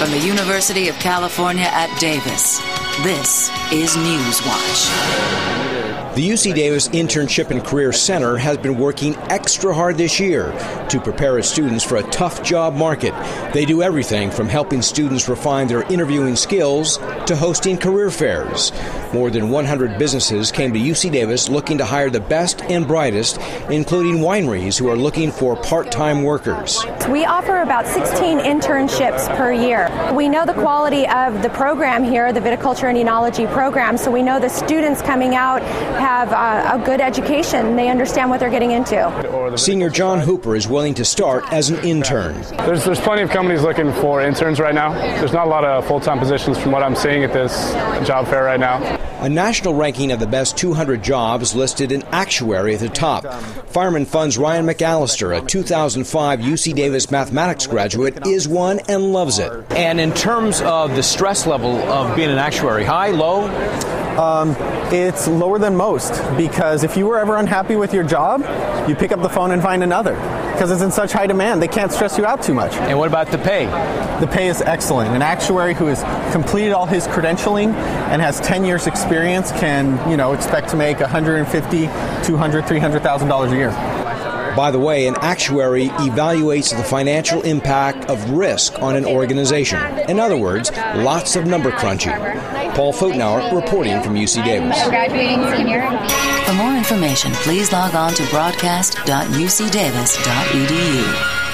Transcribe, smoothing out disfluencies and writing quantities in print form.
from the University of California at Davis, this is Newswatch. The UC Davis Internship and Career Center has been working extra hard this year to prepare its students for a tough job market. They do everything from helping students refine their interviewing skills to hosting career fairs. More than 100 businesses came to UC Davis looking to hire the best and brightest, including wineries who are looking for part-time workers. We offer about 16 internships per year. We know the quality of the program here, the viticulture and enology program, so we know the students coming out have a good education. They understand what they're getting into. Senior John Hooper is willing to start as an intern. There's plenty of companies looking for interns right now. There's not a lot of full-time positions from what I'm seeing at this job fair right now. A national ranking of the best 200 jobs listed an actuary at the top. Fireman Fund's Ryan McAllister, a 2005 UC Davis mathematics graduate, is one and loves it. And in terms of the stress level of being an actuary, high, low? It's lower than most, because if you were ever unhappy with your job, you pick up the phone and find another, because it's in such high demand. They can't stress you out too much. And what about the pay? The pay is excellent. An actuary who has completed all his credentialing and has 10 years experience can, expect to make $150,000, $200,000, $300,000 a year. By the way, an actuary evaluates the financial impact of risk on an organization. In other words, lots of number crunching. Paul Fotenauer reporting from UC Davis. For more information, please log on to broadcast.ucdavis.edu.